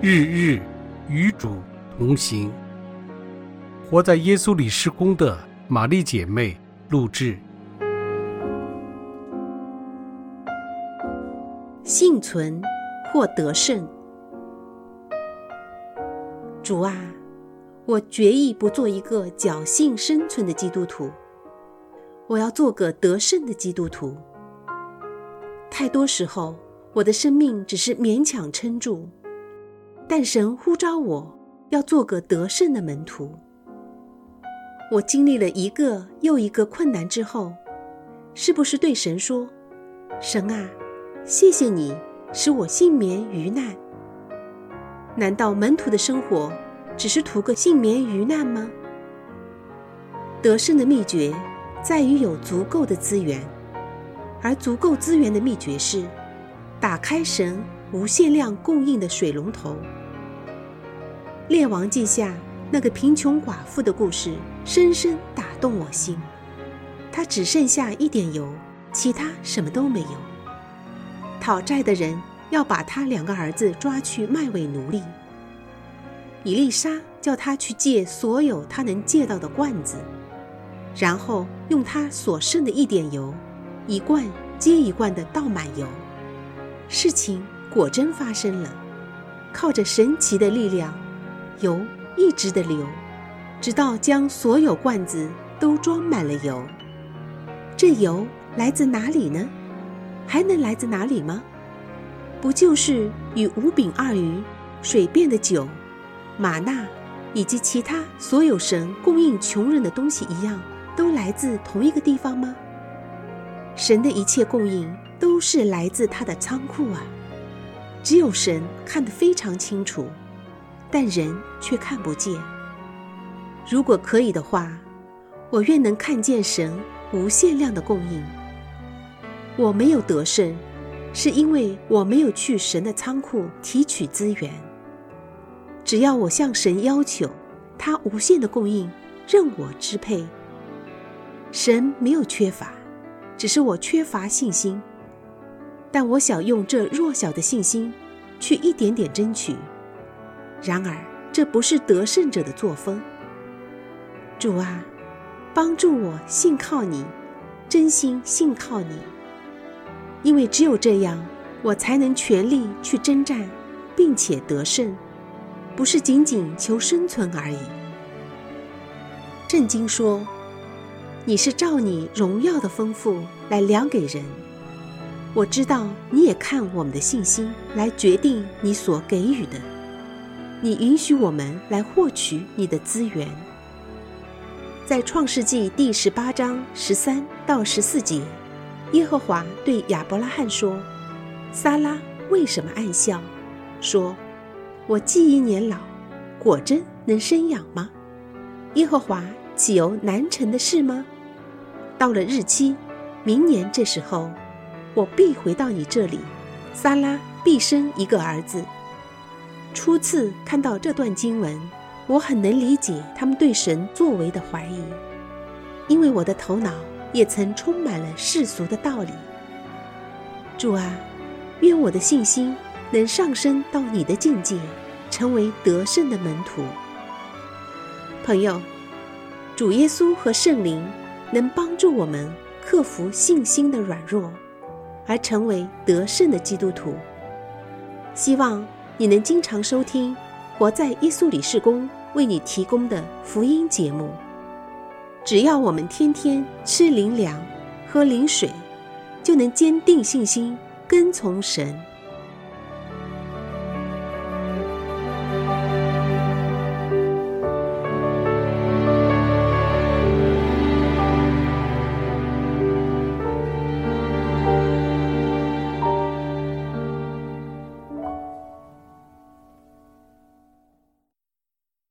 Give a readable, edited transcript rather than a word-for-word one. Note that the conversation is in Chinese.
日日与主同行。活在耶稣里事工的玛丽姐妹录制。 幸存或得胜。主啊，我决意不做一个侥幸生存的基督徒，我要做个得胜的基督徒。太多时候，我的生命只是勉强撑住，但神呼召我要做个得胜的门徒。我经历了一个又一个困难之后，是不是对神说，神啊，谢谢你使我幸免于难？难道门徒的生活只是图个幸免于难吗？得胜的秘诀在于有足够的资源，而足够资源的秘诀是打开神无限量供应的水龙头。列王记下那个贫穷寡妇的故事深深打动我心，她只剩下一点油，其他什么都没有。讨债的人要把他2个儿子抓去卖为奴隶。以利沙叫他去借所有他能借到的罐子，然后用他所剩的一点油，一罐接一罐地倒满油。事情果真发生了，靠着神奇的力量，油一直地流，直到将所有罐子都装满了油。这油来自哪里呢？还能来自哪里吗？不就是与5饼2鱼、水变的酒、玛纳以及其他所有神供应穷人的东西一样，都来自同一个地方吗？神的一切供应都是来自他的仓库啊，只有神看得非常清楚，但人却看不见。如果可以的话，我愿能看见神无限量的供应。我没有得胜，是因为我没有去神的仓库提取资源。只要我向神要求，他无限的供应任我支配。神没有缺乏，只是我缺乏信心，但我想用这弱小的信心去一点点争取。然而这不是得胜者的作风。主啊，帮助我信靠你，真心信靠你，因为只有这样，我才能全力去征战，并且得胜，不是仅仅求生存而已。圣经说，你是照你荣耀的丰富来量给人。我知道你也看我们的信心来决定你所给予的，你允许我们来获取你的资源。在创世纪第18章13到14节，耶和华对亚伯拉罕说，撒拉为什么暗笑，说，我既已年老，果真能生养吗？耶和华岂有难成的事吗？到了日期，明年这时候，我必回到你这里，撒拉必生一个儿子。初次看到这段经文，我很能理解他们对神作为的怀疑，因为我的头脑也曾充满了世俗的道理。主啊，愿我的信心能上升到你的境界，成为得胜的门徒。朋友，主耶稣和圣灵能帮助我们克服信心的软弱，而成为得胜的基督徒。希望你能经常收听活在耶稣里事工为你提供的福音节目。只要我们天天吃灵粮，喝灵水，就能坚定信心，跟从神。